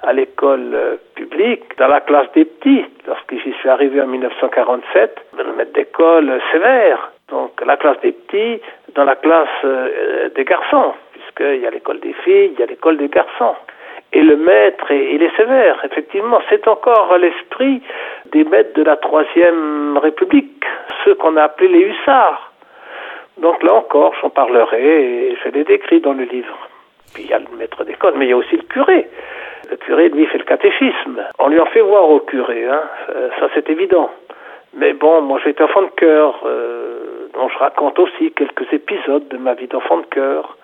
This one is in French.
à l'école publique, dans la classe des petits, lorsque j'y suis arrivé en 1947, le maître d'école sévère. Donc la classe des petits dans la classe des garçons, puisqu'il y a l'école des filles, il y a l'école des garçons. Et le maître, il est sévère, effectivement. C'est encore l'esprit des maîtres de la Troisième République, ceux qu'on a appelés les hussards. Donc là encore, j'en parlerai et je l'ai décrit dans le livre. Puis il y a le maître d'école, mais il y a aussi le curé. Le curé, lui, fait le catéchisme. On lui en fait voir au curé, ça c'est évident. Mais bon, moi j'ai été enfant de chœur, dont je raconte aussi quelques épisodes de ma vie d'enfant de chœur.